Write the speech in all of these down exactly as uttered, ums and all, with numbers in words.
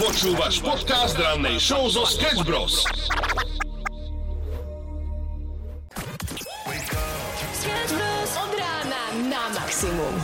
Počúvaš podcast rannej show zo Sketch Bros. Sketch Bros. Od rána na maximum.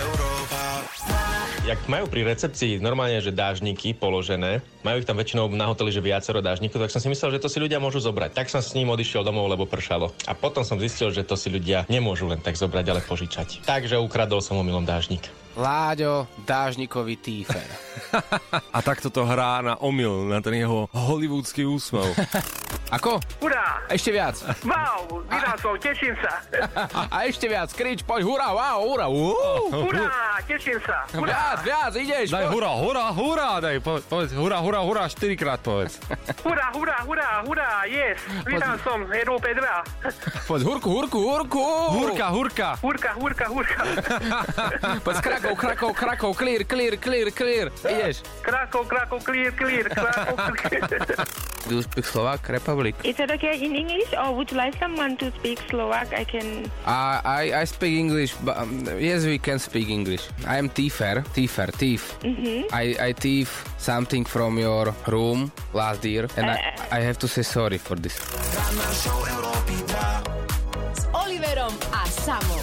Jak majú pri recepcii normálne, že dážniky položené, majú ich tam väčšinou na hoteli, že viacero dážnikov, tak som si myslel, že to si ľudia môžu zobrať. Tak som s ním odišiel domov, lebo pršalo. A potom som zistil, že to si ľudia nemôžu len tak zobrať, ale požičať. Takže ukradol som omylom dážnik. Láďo, dážnikový tífer. A takto to hrá na omyl, na ten jeho hollywoodský úsmev. Ako? Hurá! Ešte viac. Wow, vydal som, teším sa. A, a ešte viac, krič, poď, hurá, wow, hurá, uh. Hurá, teším sa. Viac, Hurá, viac, ideš. Daj poď. hurá, hurá, hurá, daj, povedz, povedz, hurá, hurá, hurá, štyrikrát povedz. hurá, hurá, hurá, hurá, yes. Vydal som, Európe dva. Poď, hurku, hurku, hurku. Hurka, hurka. Hurka, hurka, hurka. Poď, Krakov, Krakov, Krakov, clear, clear, clear, clear. Ideš. Krakov, Krakov, clear, clear, Krakov, clear. Do you speak Slovak Republic? Is it okay in English, or would you like someone to speak Slovak? I can... I, I, I speak English, but um, yes, we can speak English. I am thiefer, thiefer, thief. Mm-hmm. I, I thief something from your room last year, and Uh, I, I have to say sorry for this. S Oliverom a Samom.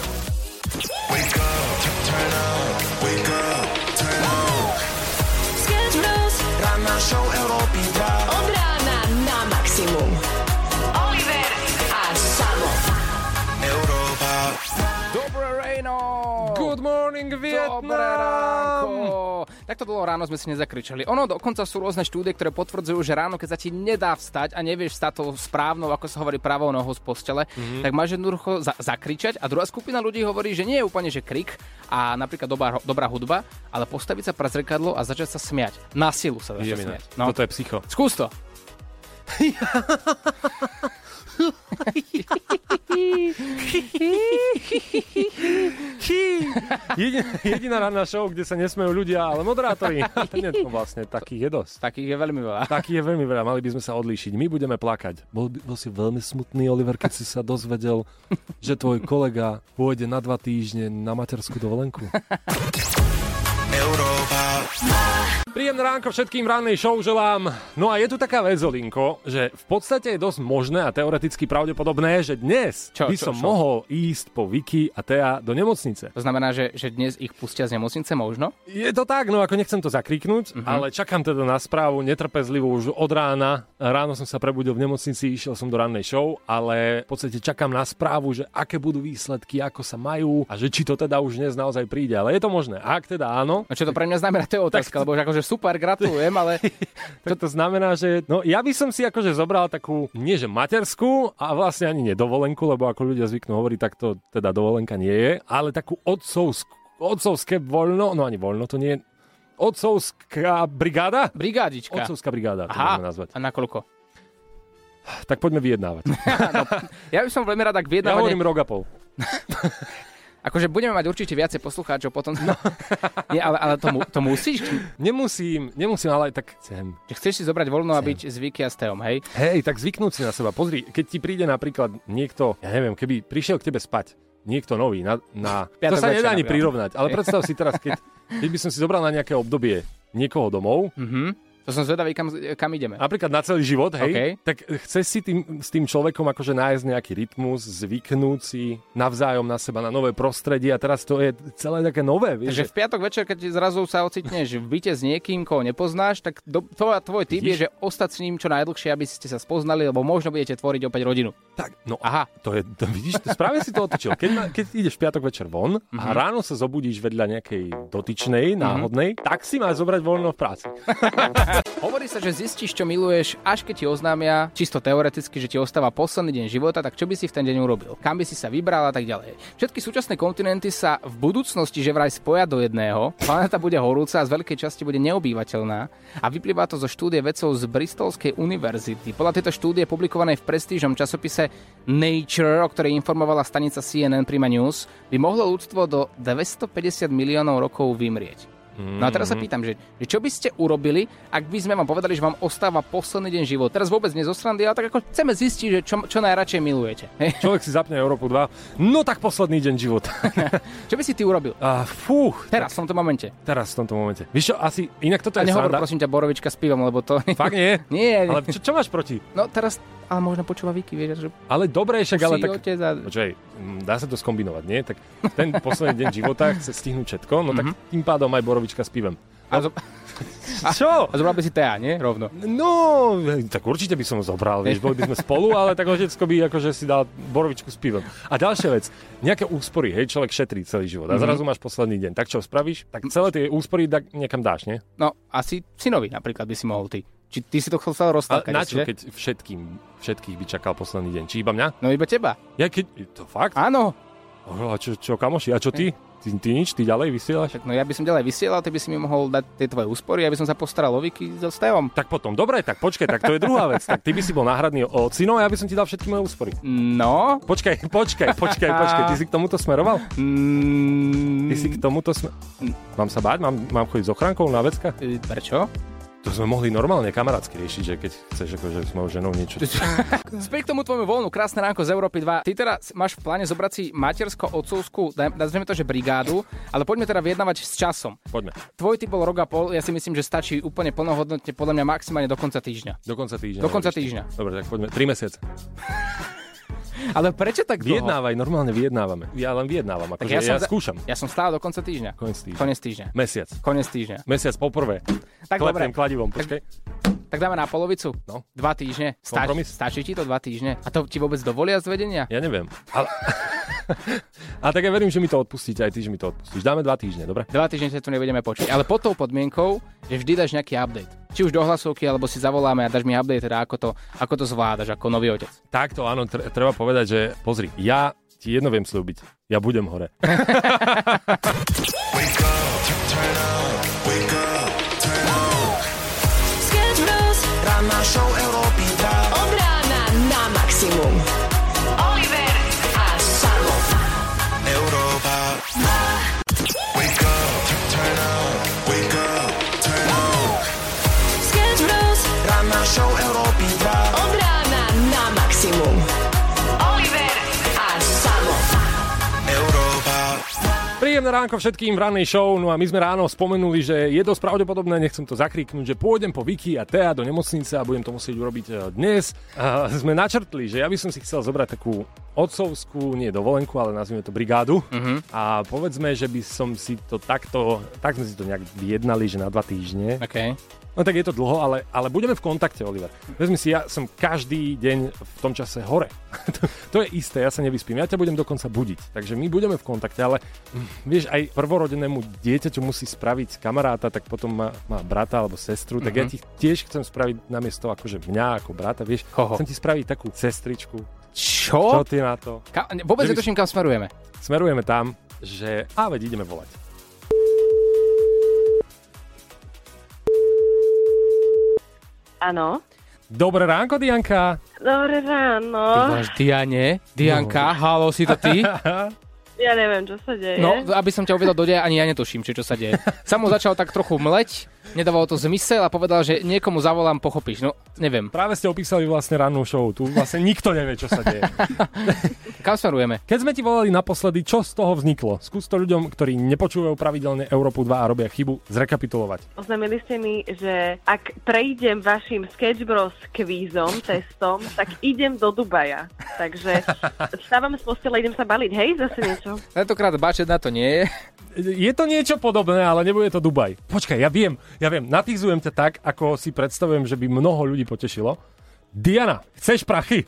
Sketch Bros. Od rána na maximum. Oliver a Samo. Dobré ráno! Good morning, Vietnam! Dobré ránko! Takto dlho ráno sme si nezakričali. Ono dokonca sú rôzne štúdie, ktoré potvrdzujú, že ráno, keď sa ti nedá vstať a nevieš stať tou správnou, ako sa hovorí, pravou nohou z postele, mm-hmm. tak máš jednoducho za- zakričať. A druhá skupina ľudí hovorí, že nie je úplne, že krik a napríklad dobrá, dobrá hudba, ale postaviť sa pred zrkadlo a začať sa smiať. Na silu sa začať Jemina, smiať. No. toto je psycho. Skús to. Jediná, jediná ranná show, kde sa nesmejú ľudia, ale moderátori. Nie, to vlastne takých je dosť. Takých je veľmi veľa. Takých je veľmi veľa, mali by sme sa odlíšiť. My budeme plakať. Bol, bol si veľmi smutný, Oliver, keď si sa dozvedel, že tvoj kolega pôjde na dva týždne na materskú dovolenku. Príjemné ránko všetkým, rannej show želám. No a je tu taká vec, Olinko, že v podstate je dosť možné a teoreticky pravdepodobné, že dnes Čo, by čo, som čo? mohol ísť po Vicky a Tea do nemocnice. To znamená, že, že dnes ich pustia z nemocnice možno? Je to tak, no ako nechcem to zakriknúť, Mhm. ale čakám teda na správu netrpezlivo už od rána. Ráno som sa prebudil v nemocnici, išiel som do rannej show, ale v podstate čakám na správu, že aké budú výsledky, ako sa majú a že či to teda už dnes naozaj príde. Ale je to možné. A ak teda áno, No čo to pre mňa znamená, to je otázka, lebo že akože super, gratulujem, ale tak to znamená, že no, ja by som si akože zobral takú, nie že materskú a vlastne ani nedovolenku, lebo ako ľudia zvyknú hovoriť, tak to teda dovolenka nie je, ale takú otcovskú, otcovské voľno, no ani voľno, to nie je otcovská brigáda? brigádička. Otcovská brigáda, to Aha, môžeme nazvať. a nakoľko? Tak poďme vyjednávať. no, ja by som veľmi rád, ak Ja vyjednávanie... hovorím rok a pol. Akože budeme mať určite viacej poslucháčov potom. No. Nie, ale, ale to, mu, to musíš? Nemusím, nemusím, ale aj tak chcem. Že chceš si zobrať voľno a byť s Vicky a s Teom, hej? Hej, tak zvyknúť si na seba. Pozri, keď ti príde napríklad niekto, ja neviem, keby prišiel k tebe spať, niekto nový, na, na to Piatok sa večer nedá ani napríklad. prirovnať, ale predstav si teraz, keď, keď by som si zobral na nejaké obdobie niekoho domov, Mhm. To som zvedavý, kam, kam ideme. napríklad na celý život, hej, Okay. tak chceš si tým, s tým človekom akože nájsť nejaký rytmus, zvyknúť si navzájom na seba, na nové prostredie a teraz to je celé také nové, vieš. Takže v piatok večer, keď zrazu sa ocitneš v byte s niekým, koho nepoznáš, tak do, to, tvoj tip je, že ostať s ním čo najdlhšie, aby ste sa spoznali, lebo možno budete tvoriť opäť rodinu. Tak, no Aha. to je, to vidíš, to správne si to otočil. Keď, na, keď ideš v piatok večer von Mhm. a ráno sa zobudíš vedľa nejakej dotyčnej, náhodnej, tak si máš zobrať voľno v práci. Hovorí sa, že zistíš, čo miluješ, až keď ti oznámia, čisto teoreticky, že ti ostáva posledný deň života, tak čo by si v ten deň urobil? Kam by si sa vybral a tak ďalej. Všetky súčasné kontinenty sa v budúcnosti že vraj spoja do jedného. Planéta bude horúca a z veľkej časti bude neobývateľná a vyplýva to zo štúdie vedcov z Bristolskej univerzity. Podľa tejto štúdie publikovanej v prestížnom časopise Nature, o ktorej informovala stanica C N N Prima News, by mohlo ľudstvo do dvestopäťdesiat miliónov rokov vymrieť. Mm-hmm. No a teraz sa pýtam, že, že čo by ste urobili, ak by sme vám povedali, že vám ostáva posledný deň života. Teraz vôbec nie zo srandy, ale tak ako chceme zistiť, že čo, čo najradšej milujete. Človek si zapne Európu dva, no tak posledný deň života. Čo by si ty urobil? Uh, fú. Teraz, v tomto momente. Teraz, v tomto momente. Víš čo, asi inak toto a je nehovor, sranda. prosím ťa, borovička s pivom, lebo to... Fakt nie? Nie. Ale čo, čo máš proti? No teraz, ale možno počúva Viki, vieš, že... Ale dobre, však, ale tak... A... Počkaj, dá sa to skombinovať, nie? Tak ten posledný deň života chce stihnúť všetko, no tak mm-hmm. tým pádom aj borovička s pivem. A, zo... a čo? A zobral by si Tea, nie? Rovno. No, tak určite by som ho zobral, vieš, boli by sme spolu, ale tak otecko by akože si dal borovičku s pivom. A ďalšia vec, nejaké úspory, hej, človek šetrí celý život a zrazu máš posledný deň. Tak čo spravíš? Tak celé tie úspory da- niekam dáš, nie? No, asi synovi napríklad by si mohol ty. Či ty si to chcel roztákať? Na čo, že? Keď všetkým, všetkých by čakal posledný deň? Či iba mňa? No iba teba. Ja keď... To fakt? Áno. A čo, čo kamoši? A čo ty? Ty, ty nič? Ty ďalej vysielaš? Tak no ja by som ďalej vysielal, ty by si mi mohol dať tie tvoje úspory, aby som sa postaral o Vicky so Stevom. Tak potom, dobre, tak počkaj, tak to je druhá vec. Tak ty by si bol náhradný ocino a ja by som ti dal všetky moje úspory. No? Počkaj, počkaj, počkaj, počkaj. Ty si k tomuto smeroval? Mm... Ty si k tomuto smer... Mám sa báť? Mám, mám chodiť s ochránkou na vecka? Prečo? To sme mohli normálne kamarátsky riešiť, že keď chceš akože s mojou ženou niečo... Späť k tomu tvojmu voľnu, krásne ránko z Európy dva. Ty teda máš v pláne zobrať si matersko-otcovskú, nazveme to, že brigádu, ale poďme teda vyjednávať s časom. Poďme. Tvoj typ bol rok a pol, ja si myslím, že stačí úplne plnohodnotne, podľa mňa maximálne do konca týždňa. Do konca týždňa. Do konca týždňa. Dobre, tak poďme. Tri mesiace. Ale prečo tak dlho? Vyjednávaj, normálne vyjednávame. Ja len vyjednávam, akože ja, ja za... skúšam. Ja som stále do konca týždňa. Koniec týždňa. Koniec týždňa. Mesiac. Koniec týždňa. Mesiac poprvé. Tak Klepnem dobre. kladivom, počkaj. Tak dáme na polovicu. No. Dva týždne. Stač, stačí ti to dva týždne? A to ti vôbec dovolia z vedenia? Ja neviem. Ale... A tak ja verím, že mi to odpustíte, aj ty, že mi to odpustíš. Dáme dva týždne, dobre? Dva týždne sa tu nebudeme počuť. Ale pod tou podmienkou, že vždy dáš nejaký update. Či už do hlasovky, alebo si zavoláme a dáš mi update, teda ako to, ako to zvládaš, ako nový otec. Takto, áno, tr- treba povedať, že pozri, ja ti jedno viem slúbiť. Ja budem hore. Ranná show Európy dva. Od rána na maximum. Oliver a Samo. Európa. Wake up, turn up, wake up, turn up. Sketch Bros. Ranná show Európy dva. Od rána na maximum. Oliver a Samo. Európa. Príjemné ránko všetkým v rannej show, no a my sme ráno spomenuli, že je dosť pravdepodobné, nechcem to zakriknúť, že pôjdem po Viki a Tea do nemocnice a budem to musieť urobiť dnes. A sme načrtli, že ja by som si chcel zobrať takú otcovskú, nie dovolenku, ale nazvime to brigádu. Uh-huh. A povedzme, že by som si to takto, tak sme si to nejak vyjednali, že na dva týždne. Okay. No tak je to dlho, ale, ale budeme v kontakte, Oliver. Vezmi si, ja som každý deň v tom čase hore. to, to je isté, ja sa nevyspím. Ja ťa budem dokonca budiť. Takže my budeme v kontakte, ale vieš, aj prvorodenému dieťaťu musí spraviť kamaráta, tak potom má, má brata alebo sestru, tak uh-huh. ja ti tiež chcem spraviť namiesto akože mňa ako brata, vieš, Koho? chcem ti spraviť takú sestričku. Čo? Čo ty na to? Ka- vôbec Že netuším, kam smerujeme. Smerujeme tam, že a veď ideme volať. Áno. Dobré ránko, Dianka. Dobré Ty ráno. máš Diane? Dianka, no. Halo, si to ty? Ja neviem, čo sa deje. No, aby som ťa uvedol do deja, ani ja netuším, čo, čo sa deje. Samo začal tak trochu mleť, nedávalo to zmysel a povedal, že niekomu zavolám, pochopíš. No, neviem. Práve ste opísali vlastne rannú show. Tu vlastne nikto nevie, čo sa deje. Kam smerujeme? Keď sme ti volali naposledy, čo z toho vzniklo? Skús to ľuďom, ktorí nepočúvajú pravidelne Európu dva a robia chybu, zrekapitulovať. Oznámili ste mi, že ak prejdem vašim Sketch Bros kvízom, testom, tak idem do Dubaja. Takže stávam z postele, idem sa baliť. Hej, zase niečo. Tentokrát bačet na to nie je. Je to niečo podobné, ale nebude to Dubaj. Počkaj, ja viem, ja viem, natizujem ťa tak, ako si predstavujem, že by mnoho ľudí potešilo. Diana, chceš prachy?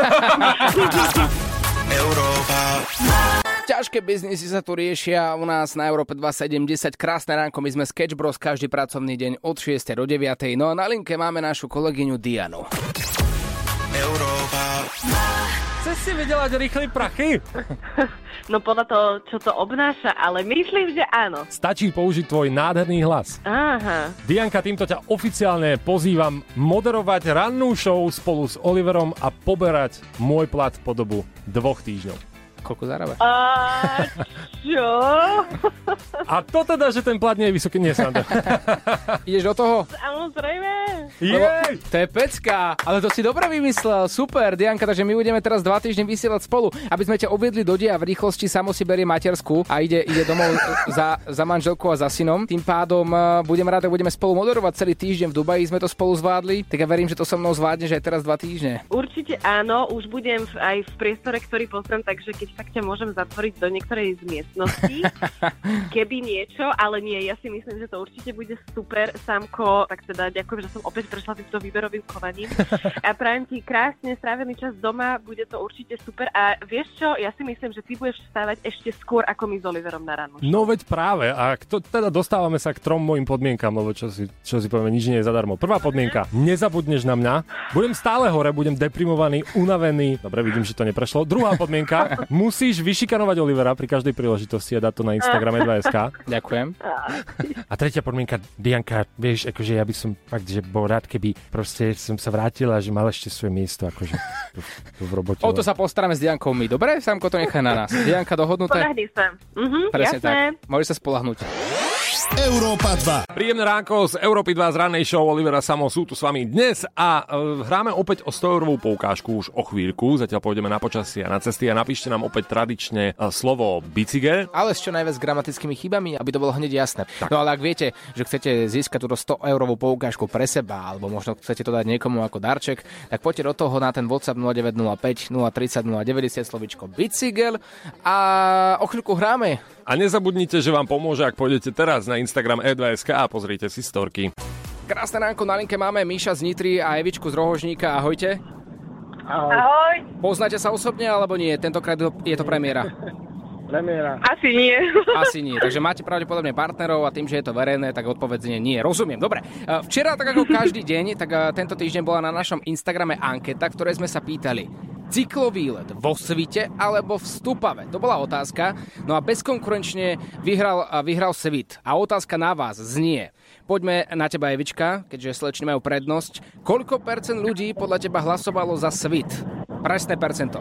Európa. Ťažké biznisy sa tu riešia u nás na Európe dva sedemdesiat. Krásne ránko, my sme Sketch Bros každý pracovný deň od šiestej do deviatej. No a na linke máme našu kolegyňu Dianu. Európa. Chceš si vedela, že rýchli prachy? No podľa toho, čo to obnáša, ale myslím, že áno. Stačí použiť tvoj nádherný hlas. Aha. Dianka, týmto ťa oficiálne pozývam moderovať rannú show spolu s Oliverom a poberať môj plat po dobu dvoch týždňov. Koľko zarábaš? A čo? A to teda, že ten plat nie je vysoký, nie sranda. Ideš do toho? Samozrejme. Jej! To je pecka, ale to si dobre vymyslel, super, Dianka, takže my budeme teraz dva týždne vysielať spolu, aby sme ťa uviedli do deja v rýchlosti, samo si berie matersku a ide, ide domov za, za manželkou a za synom. Tým pádom uh, budem rád, budeme spolu moderovať celý týždeň v Dubaji, sme to spolu zvládli, tak ja verím, že to so mnou zvládneš aj teraz dva týždne. Určite áno, už budem v, aj v priestore, ktorý poznám, takže keď tak ťa môžem zatvoriť do niektorej z miestností, keby niečo, ale nie, ja si myslím, že to určite bude super, Sámko, tak teda ďakujem, že som opäť prešla týmto výberovým kovaním a prajem ti krásne strávený čas doma, bude to určite super a vieš čo, ja si myslím, že ty budeš vstávať ešte skôr ako my s Oliverom na ráno. No veď práve, a to, teda dostávame sa k trom mojim podmienkam, lebo čo si, čo si povieme, nič nie je zadarmo. Prvá podmienka, nezabudneš na mňa, budem stále hore, budem deprimovaný, unavený, dobre, vidím, že to neprešlo. Druhá podmienka, musíš vyšikanovať Olivera pri každej príležitosti a dať to na Instagrame dva bodka es ká. Ďakujem. A tretia podmienka, Dianka, vieš, akože ja by som fakt, že bol rád, keby proste som sa vrátila, že mal ešte svoje miesto, akože tu, tu v robote. O to sa postaráme s Diankou my, dobre? Sámko, to nechaj na nás. Dianka, dohodnuté? Podahni sa. Mhm, presne jasné. tak. Môžeš sa spoľahnúť. Európa dva. Príjemné ránko z Európy dva z rannej show. Olivera Samo sú tu s vami dnes a uh, hráme opäť o sto eurovú poukážku už o chvíľku. Zatiaľ pôjdeme na počasie a na cesty a napíšte nám opäť tradične uh, slovo bicykel. Ale s čo najviac gramatickými chybami, aby to bolo hneď jasné. Tak. No ale ak viete, že chcete získať túto sto eurovú poukážku pre seba, alebo možno chcete to dať niekomu ako darček, tak poďte do toho na ten WhatsApp nula deväť nula päť nula tri nula nula deväťdesiat slovičko bicykel a o chvíľku hráme. A nezabudnite, že vám pomôže, ak pôjdete teraz na Instagram e dva bodka es ká a pozrite si storky. Krásne ránko, na linke máme Míša z Nitry a Evičku z Rohožníka. Ahojte. Ahoj. Ahoj. Poznáte sa osobne, alebo nie? Tentokrát je to premiéra. Premiéra. Asi nie. Asi nie. Takže máte pravdepodobne partnerov a tým, že je to verejné, tak odpovedzenie nie. Rozumiem. Dobre. Včera, tak ako každý deň, tak tento týždeň bola na našom Instagrame anketa, ktoré sme sa pýtali. Cyklovýlet vo Svite alebo v Stupave? To bola otázka. No a bezkonkurenčne vyhral, vyhral Svit. A otázka na vás znie. Poďme na teba, Evička, keďže slečny majú prednosť. Koľko percent ľudí podľa teba hlasovalo za Svit? Presné percento.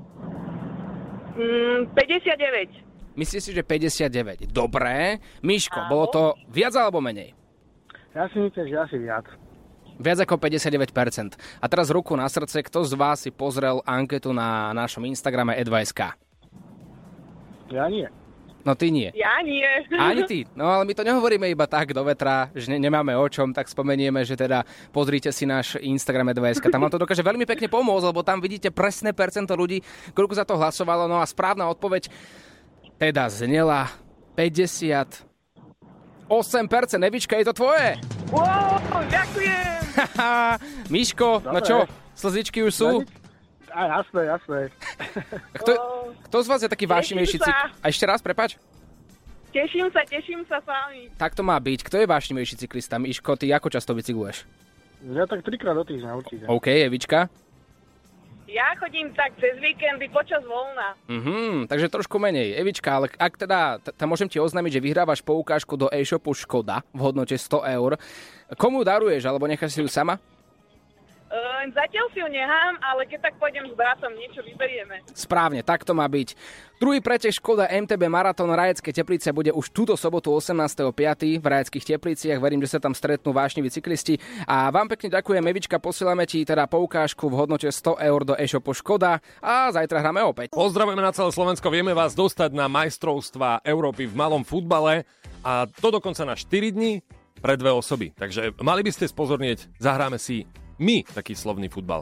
Mm, päťdesiatdeväť. Myslíš si, že päťdesiatdeväť? Dobré. Miško, bolo to viac alebo menej? Ja si myslím, že asi viac. Viac ako päťdesiatdeväť percent. A teraz ruku na srdce, kto z vás si pozrel anketu na našom Instagrame e dva bodka es ká? Ja nie. No ty nie. Ja nie. Ani ty. No ale my to nehovoríme iba tak do vetra, že ne- nemáme o čom, tak spomenieme, že teda pozrite si náš Instagram e dva bodka es ká. Tam vám to dokáže veľmi pekne pomôcť, lebo tam vidíte presné percento ľudí, koľko za to hlasovalo. No a správna odpoveď teda znela päťdesiatosem percent. Evička, je to tvoje? Wow, ďakujem. Miško, no čo? Slzičky už sú? A jasné, jasné. Kto, kto z vás je taký vášnivejší cyklista? A ešte raz, prepáč? Teším sa, teším sa s vami. Tak to má byť. Kto je vášnivejší cyklista? Miško, ty ako často bicykluješ? Ja tak trikrát do týždňa určite. OK, Evička? Ja chodím tak cez víkendy počas voľna. Mhm, takže trošku menej. Evička, ale ak teda, t- t- môžem ti oznámiť, že vyhrávaš poukážku do e-shopu Škoda v hodnote sto eur. Komu daruješ, alebo necháš si ju sama? Uh, zatiaľ si ju nechám, ale keď tak pôjdem s bratom, niečo vyberieme. Správne, tak to má byť. Druhý pretek Škoda em té bé Maratón Rajecké Teplice bude už túto sobotu osemnásteho piateho v Rajeckých Tepliciach. Verím, že sa tam stretnú vášniví cyklisti. A vám pekne ďakujem, Evička, posielame ti teda poukážku v hodnote sto eur do e-shopu Škoda a zajtra hráme opäť. Pozdravujeme na celé Slovensko, vieme vás dostať na majstrovstvá Európy v malom futbale a to dokonca na štyri dni pre dve osoby. Takže mali by ste spozornieť, zahráme si my taký slovný futbal.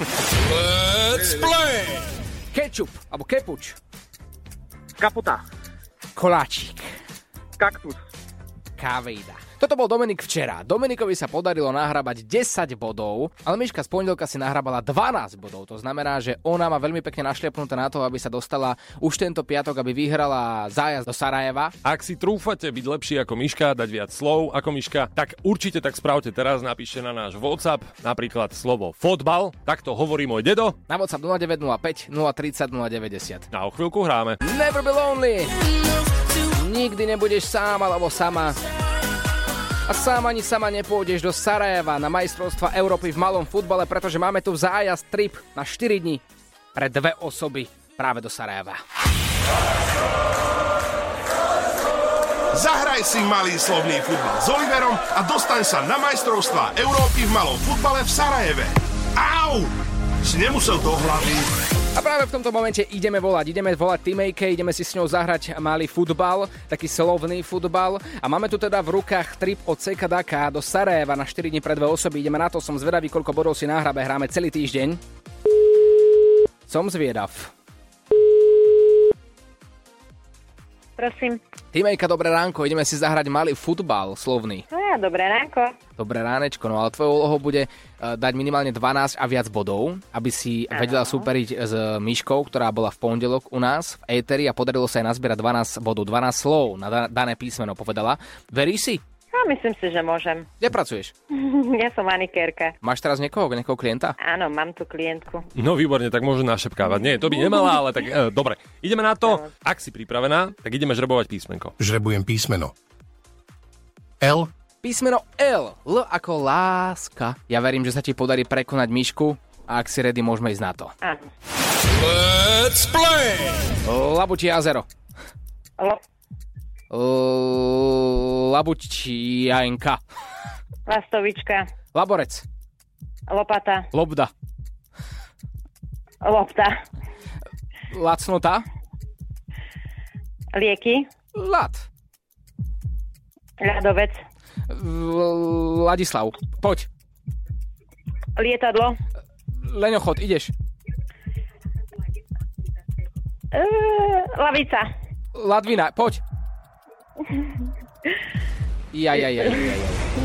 Let's play! Kečup, alebo kepuč. Kaputa. Koláčik. Kaktus. Kávejda. Toto bol Dominik včera. Dominikovi sa podarilo nahrabať desať bodov, ale Miška z pondelka si nahrabala dvanásť bodov. To znamená, že ona má veľmi pekne našliapnuté na to, aby sa dostala už tento piatok, aby vyhrala zájazd do Sarajeva. Ak si trúfate byť lepší ako Miška, dať viac slov ako Miška, tak určite tak spravte teraz, napíšte na náš WhatsApp napríklad slovo fotbal, tak to hovorí môj dedo. Na WhatsApp nula deväť nula päť nula tri nula nula deväťdesiat. A o chvíľku hráme. Never be lonely. Nikdy nebudeš sám alebo sama. A sám ani sama nepôjdeš do Sarajeva na majstrovstva Európy v malom futbale, pretože máme tu zájazd trip na štyri dni pre dve osoby. práve do Sarajeva. Zahraj si malý slovný futbal s Oliverom a dostaň sa na majstrovstvá Európy v malom futbale v Sarajeve. Au! Si nemusel do hlavy. A práve v tomto momente ideme volať. Ideme volať teammate, ideme si s ňou zahrať malý futbal, taký slovný futbal. A máme tu teda v rukách trip od cé ká dé ká do Sarajeva na štyri dni pre dve osoby. Ideme na to, som zvedavý, koľko bodov si nahrabe. Hráme celý týždeň. Som zvedav. Prosím. Týmejka, dobré ránko, ideme si zahrať malý futbal slovný. No ja, dobré ránko. Dobré ránečko, no ale tvojou úlohou bude uh, dať minimálne dvanásť a viac bodov, aby si ano. vedela súperiť s Myškou, ktorá bola v pondelok u nás v éteri a podarilo sa jej nazbierať dvanásť bodov, dvanásť slov na da- dané písmeno, povedala. Veríš si? No, myslím si, že môžem. Kde pracuješ? Ja som manikérka. Máš teraz niekoho, niekoho klienta? Áno, mám tu klientku. No výborne, tak môžu našepkávať. Nie, to by nemala, ale tak e, dobre. Ideme na to. Ak si pripravená, tak ideme žrebovať písmenko. Žrebujem písmeno. L. Písmeno L. L ako láska. Ja verím, že sa ti podarí prekonať Myšku a ak si ready, môžeme ísť na to. Áno. Let's play! Labučie jazero. Lo- Labučianka. Lastovička. Laborec. Lopata. Lobda. Lopta. Lacnota. Lieky. Lad. Ľadovec. Ladislav. Poď. Lietadlo. Leňochod, ideš. Uh, lavica. Ladvina, poď. Jaj, jaj, jaj, jaj.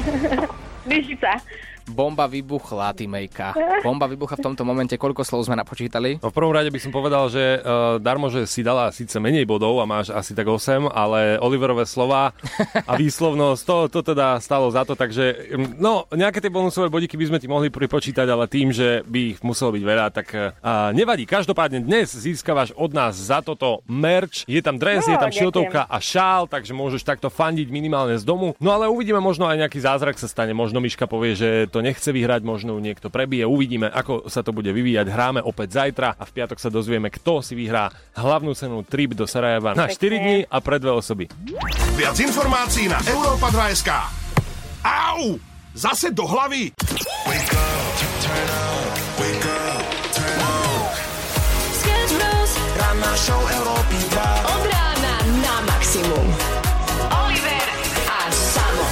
Lyžica. Bomba vybuchla, týmejka. Bomba vybuchla v tomto momente. Koľko slov sme napočítali? No v prvom rade by som povedal, že uh, darmo, že si dala síce menej bodov a máš asi tak osem, ale Oliverové slova a výslovnosť, to, to teda stalo za to, takže no, nejaké tie bonusové bodíky by sme ti mohli pripočítať, ale tým, že by ich muselo byť veľa, tak uh, nevadí. Každopádne dnes získavaš od nás za toto merch. Je tam dres, no, je tam šiltovka a šál, takže môžeš takto fandiť minimálne z domu. No ale uvidíme, možno aj nejaký zázrak sa stane. Možno Myška povie, že to nechce vyhrať, možno niekto prebije. Uvidíme, ako sa to bude vyvíjať. Hráme opäť zajtra a v piatok sa dozvieme, kto si vyhrá hlavnú cenu trip do Sarajeva na štyri dni a pre dve osoby. Viac informácií na Európa dva bodka es ká. Au! Zase do hlavy! Wake up, turn up, wake up, turn up. Sketch Bros. Ranná show Európy dva. Od rána na maximum. Oliver a Samo.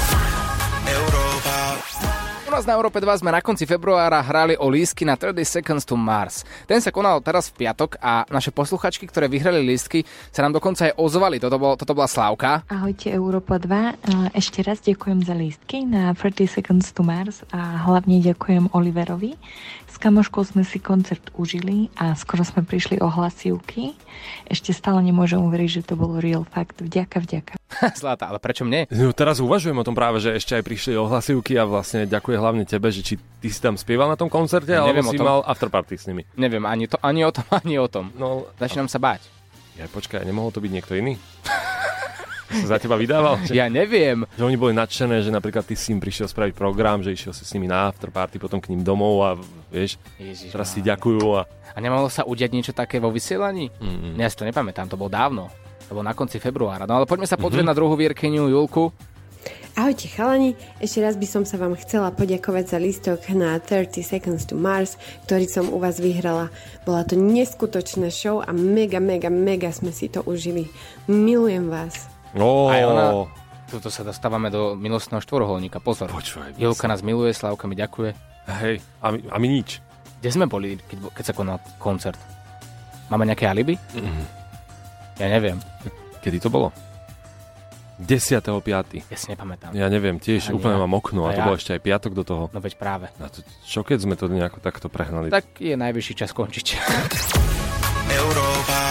Európa. U nás na Európe dva sme na konci februára hrali o lístky na thirty seconds to Mars. Ten sa konal teraz v piatok a naše posluchačky, ktoré vyhrali lístky, sa nám dokonca aj ozvali. Toto, bol, toto bola Slávka. Ahojte Európa dva. Ešte raz ďakujem za lístky na thirty seconds to Mars a hlavne ďakujem Oliverovi. S kamoškou sme si koncert užili a skoro sme prišli o hlasivky. Ešte stále nemôžem uveriť, že to bol real fakt. Vďaka, vďaka. Zlata, ale prečo mne? No, teraz uvažujem o tom práve, že ešte aj prišli ohlasivky a vlastne ďakujem hlavne tebe, že či ty si tam spieval na tom koncerte, ja alebo si mal afterparty s nimi. Neviem, ani, to, ani o tom, ani o tom. No, Začínam sa báť. Ja počkaj, nemohol to byť niekto iný? Sa za teba vydával? Že, Ja neviem. že oni boli nadšené, že napríklad ty si im prišiel spraviť program, že išiel si s nimi na afterparty, potom k ním domov a vieš, Ježiš, teraz si ďakujú a... A nemohlo sa udiať niečo také vo vysielaní? Mm-mm. Ja si to nepamätám, to bolo dávno. To bolo na konci februára. No ale poďme sa pozrieť mm-hmm. na druhú výrkyňu, Julku. Ahojte chalani, ešte raz by som sa vám chcela poďakovať za lístok na thirty seconds to Mars, ktorý som u vás vyhrala. Bola to neskutočná show a mega, mega, mega sme si to užili. Milujem vás. Oh. Aj ona. Tuto sa dostávame do milostného štvorholníka. Pozor. Počúvaj, Julka nás miluje, Slávka mi ďakuje. Hej, a my, a my nič. Kde sme boli, keď, keď sa konal koncert? Máme nejaké alibi? Mm. Ja neviem. Kedy to bolo? desiateho piateho Ja si nepamätám. Ja neviem, tiež Ani úplne ja. mám okno a, A to ja. bol ešte aj piatok do toho. No veď práve. A to, čo keď sme to nejako takto prehnali? Tak je najvyšší čas končiť. Európa.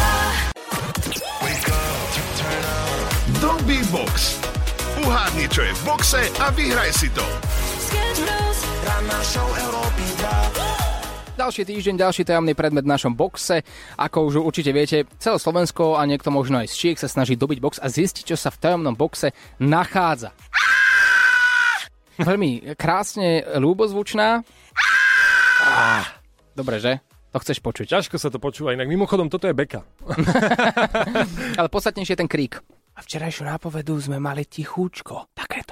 Dogby Box. Uhádni, čo je v boxe a vyhraj si to. Sketch Bros. Ranná show Európy dva. Ďalší týždeň, ďalší tajomný predmet v našom boxe. Ako už určite viete, celé Slovensko a niekto možno aj z Čiek sa snaží dobiť box a zistiť, čo sa v tajomnom boxe nachádza. Veľmi krásne ľúbozvučná. Dobre, že? To chceš počuť. Ťažko sa to počúva, inak mimochodom toto je beka. Ale podstatnejšie je ten krík. A včerajšiu nápovedu sme mali tichúčko. Takéto.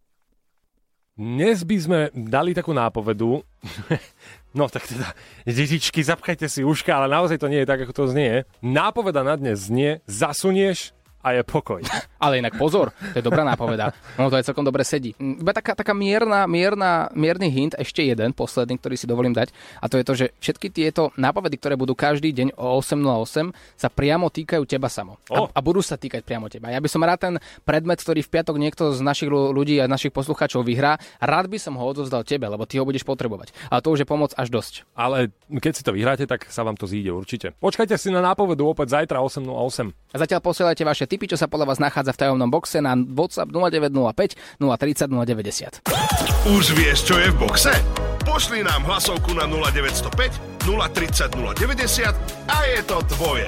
Dnes by sme dali takú nápovedu. No tak teda, detičky, zapchajte si uška, ale naozaj to nie je tak, ako to znie. Nápoveda na dnes znie, zasunieš a je pokoj. Ale inak pozor, to je dobrá nápoveda. No to je celkom dobre sedí. Iba taká, taká mierna, mierna, mierny hint, ešte jeden, posledný, ktorý si dovolím dať. A to je to, že všetky tieto nápovedy, ktoré budú každý deň o osem nula osem, sa priamo týkajú teba samo. Oh. A, a budú sa týkať priamo teba. Ja by som rád ten predmet, ktorý v piatok niekto z našich ľudí a našich poslucháčov vyhrá, rád by som ho odovzdal tebe, lebo ty ho budeš potrebovať. Ale to už je pomoc až dosť. Ale keď si to vyhráte, tak sa vám to zíde určite. Počkajte si na nápovedu opäť zajtra osem nula osem. A zatiaľ posielajte vaše tipy, čo sa podľa vás nachádza v tajomnom boxe na WhatsApp nula deväť nula päť nula tri nula nula deväťdesiat. Už vieš, čo je v boxe? Pošli nám hlasovku na nula deväť nula päť nula tri nula nula deväťdesiat a je to tvoje.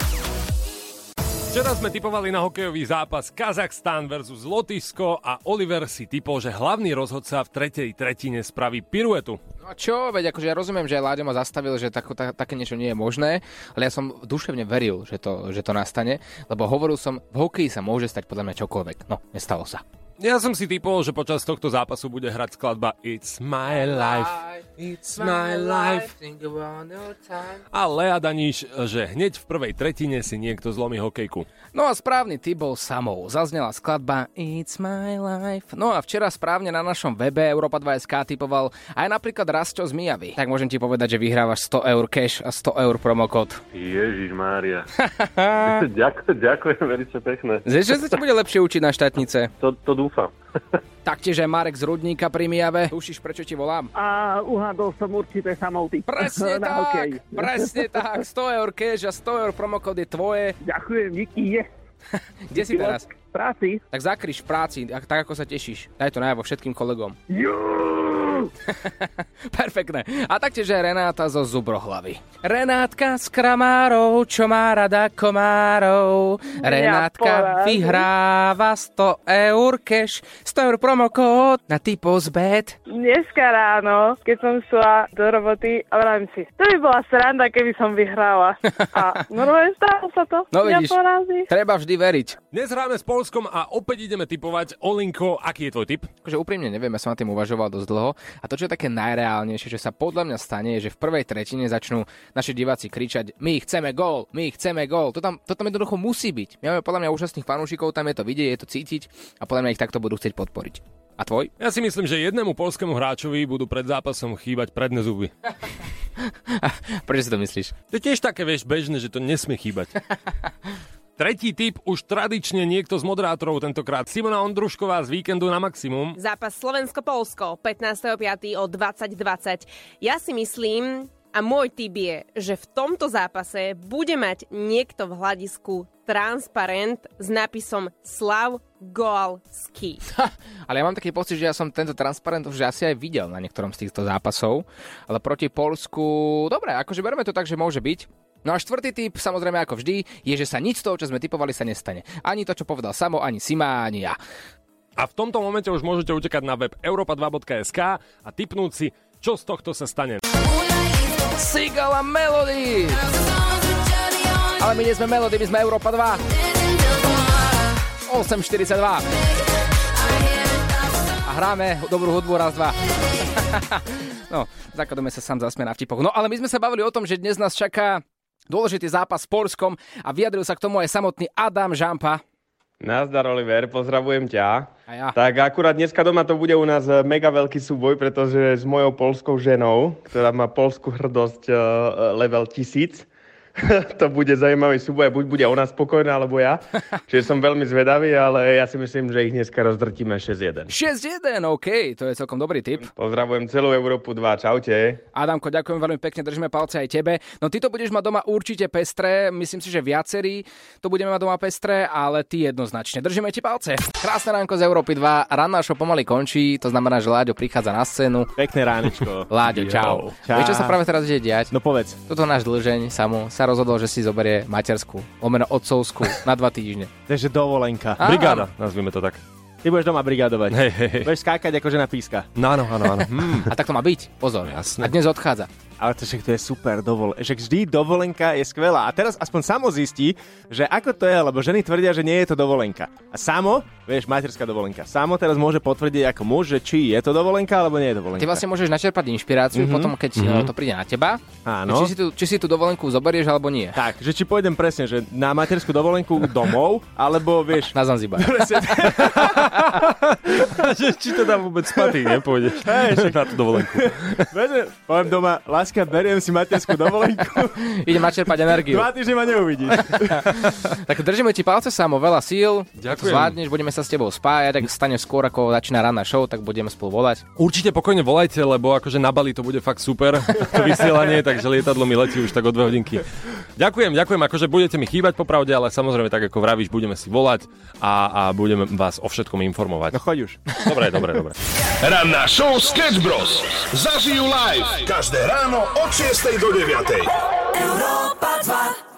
Včera sme tipovali na hokejový zápas Kazachstan versus Lotyšsko a Oliver si tipol, že hlavný rozhodca v tretej tretine spraví piruetu. No a čo, veď akože ja rozumiem, že Láďo ma zastavil, že tako, tak, také niečo nie je možné, ale ja som duševne veril, že to, že to nastane, lebo hovoril som, v hokeji sa môže stať podľa mňa čokoľvek. No, nestalo sa. Ja som si typol, že počas tohto zápasu bude hrať skladba It's my life, it's my life. A Lea Daníš, že hneď v prvej tretine si niekto zlomí hokejku. No a správny tip bol samou. Zaznela skladba It's my life. No a včera správne na našom webe Europa dva bodka es ká tipoval aj napríklad Rastio z Mijavy. Tak môžem ti povedať, že vyhrávaš sto eur cash a sto eur promokód. Ježišmária. Ďakujem, ďakujem, veľmi pekné. Že sa ti bude lepšie učiť na štátnice? To, to dúfam. Taktiež aj Marek z Rudníka pri Mijave. Tušíš, prečo ti volám? A uhádol som určite samou ty. Presne tak, presne tak. sto eur cash a sto eur promokód je tvoje. Ďakujem, díky, je. Kde si teraz? V práci. Tak zakryš v práci, tak ako sa tešíš. Daj to najavo všetkým kolegom. Perfektné. A taktiež aj Renáta zo Zubrohlavy. Renátka z Kramárov, čo má rada komárov. Renátka vyhráva sto eur cash, sto eur promokód na typos bet. Dneska ráno, keď som šla do roboty a vravím si, to by bola sranda, keby som vyhrala. A normálne stalo sa to. No vidíš, treba vždy veriť. Dnes hráme s Poľskom a opäť ideme tipovať. Olinko, aký je tvoj tip? Akože úprimne neviem, ja som na tým uvažoval dosť dlho. A to, čo je také najreálnejšie, že sa podľa mňa stane, je, že v prvej tretine začnú naši diváci kričať: my chceme gól, my chceme gól. To tam, to tam jednoducho musí byť. My máme podľa mňa úžasných fanúšikov, tam je to vidieť, je to cítiť a podľa mňa ich takto budú chcieť podporiť. A tvoj? Ja si myslím, že jednému poľskému hráčovi budú pred zápasom chýbať predné zuby. Prečo si to myslíš? To je tiež také, vieš, bežné, že to nesmie chýbať. Tretí tip, už tradične niekto z moderátorov, tentokrát Simona Ondrušková z Víkendu na maximum. Zápas Slovensko-Poľsko, pätnásteho piateho o dvadsať dvadsať. Ja si myslím, a môj tip je, že v tomto zápase bude mať niekto v hľadisku transparent s nápisom Slav Goalski. Ale ja mám taký pocit, že ja som tento transparent už asi aj videl na niektorom z týchto zápasov, ale proti Poľsku, dobre, akože bereme to tak, že môže byť. No a štvrtý tip, samozrejme ako vždy, je, že sa nič z toho, čo sme tipovali, sa nestane. Ani to, čo povedal Samo, ani Sima, ani ja. A v tomto momente už môžete utekať na web Europa dva bodka es ká a tipnúť si, čo z tohto sa stane. Sigala Melody! Ale my nie sme Melody, my sme Europa dva. osem štyridsaťdva. A hráme dobrú hudbu raz, dva. No, zakladome sa sám zasmie na vtipoch. No, ale my sme sa bavili o tom, že dnes nás čaká dôležitý zápas s Poľskom a vyjadril sa k tomu aj samotný Adam Žampa. Nazdar, Oliver, pozdravujem ťa. A ja. Tak akurát dneska doma to bude u nás mega veľký súboj, pretože s mojou poľskou ženou, ktorá má poľskú hrdosť uh, level tisíc, to bude zaujímavý súboj, buď bude ona spokojná, alebo ja. Čiže som veľmi zvedavý, ale ja si myslím, že ich dneska rozdrtíme šesť jeden. šesť jeden, OK, to je celkom dobrý tip. Pozdravujem celú Európu dva, čaute. Adamko, ďakujem veľmi pekne, držíme palce aj tebe. No ty to budeš mať doma určite pestré, myslím si, že viacerí to budeme mať doma pestré, ale ty jednoznačne. Držíme ti palce. Krásne ránko z Európy dva, ranná show pomaly končí, to znamená, že Láďo prichádza na scénu. Pekné ránečko. Láďo, čau. čau. Vieš, čo sa práve teraz ide diať? No povedz. Toto náš dlžeň, Samo, sa rozhodol, že si zoberie materskú, lomeno otcovskú na dva týždne. Takže dovolenka. Brigáda, nazvime to tak. Ty budeš doma brigádovať. Hej, hej, hej. Budeš skákať ako žena píska. No, áno, áno, áno. Hmm. A tak to má byť. Pozor. Jasné. A dnes odchádza. Ale to však to je super dovol. Však vždy dovolenka je skvelá. A teraz aspoň samo zistí, že ako to je, lebo ženy tvrdia, že nie je to dovolenka. A samo, vieš, materská dovolenka. Samo teraz môže potvrdiť ako muž, že či je to dovolenka, alebo nie je dovolenka. Ty vlastne môžeš načerpať inšpiráciu Mhm. potom, keď Mhm. to príde na teba. Áno. Či si, tu, či si tú dovolenku zoberieš, alebo nie. Tak, že či pôjdem presne, že na materskú dovolenku domov, alebo vieš... Na Zanzibar. Presne. Že či to tam vôbec spatí, nepôjdeš Hej, na tú dovolenku. Veď, poviem doma, láska, beriem si materskú dovolenku. Idem načerpať energiu. Dva týždne ma neuvidíš. Tak držíme ti palce, Samo, veľa síl. Ďakujem. Zvládneš, budeme sa s tebou spájať, ak stane skôr, ako začína ranná show, tak budeme spolu volať. Určite pokojne volajte, lebo akože na Bali to bude fakt super, to vysielanie, takže lietadlo mi letí už tak o dve hodinky. Ďakujem, ďakujem, akože budete mi chýbať popravde, ale samozrejme tak ako vravíš, budeme si volať a, a budeme vás o všetkom informovať. No choď už. Dobre, dobre, dobre. Ranná show Sketch Bros. Zažijú live každé ráno od šiestej do deviatej. Európa dva.